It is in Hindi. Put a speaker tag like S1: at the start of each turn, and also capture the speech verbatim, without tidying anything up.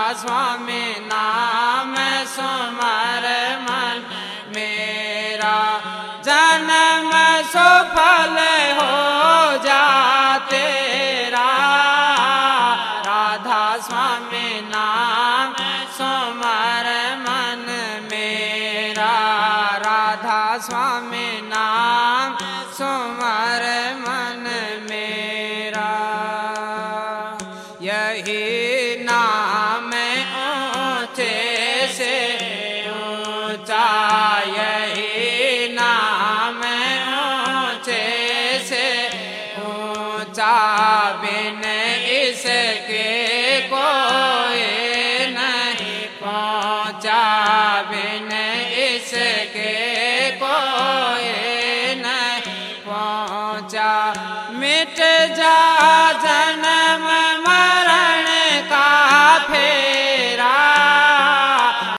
S1: स्वामी नाम सुमर मन मेरा, जन्म सफल हो जा तेरा। राधा स्वामी नाम सुमर मन मेरा, राधा स्वामी नाम सुमर मन मेरा। यही नाम ऊंचे से ऊंचा, यही नाम ऊंचे से ऊंचा, बिन इसके कोई नहीं पहुंचा, बिन इसके कोई नहीं पहुंचा। मिट जा जन